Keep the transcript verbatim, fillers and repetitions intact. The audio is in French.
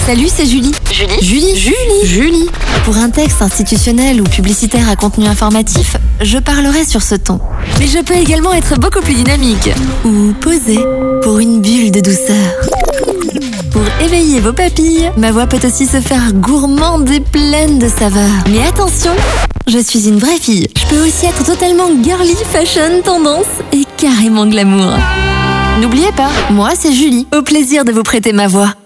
Salut, c'est Julie. Julie Julie Julie Julie Pour un texte institutionnel ou publicitaire à contenu informatif, je parlerai sur ce ton. Mais je peux également être beaucoup plus dynamique. Ou posée, pour une bulle de douceur. Pour éveiller vos papilles, ma voix peut aussi se faire gourmande et pleine de saveurs. Mais attention, je suis une vraie fille. Je peux aussi être totalement girly, fashion, tendance et carrément glamour. N'oubliez pas, moi c'est Julie. Au plaisir de vous prêter ma voix.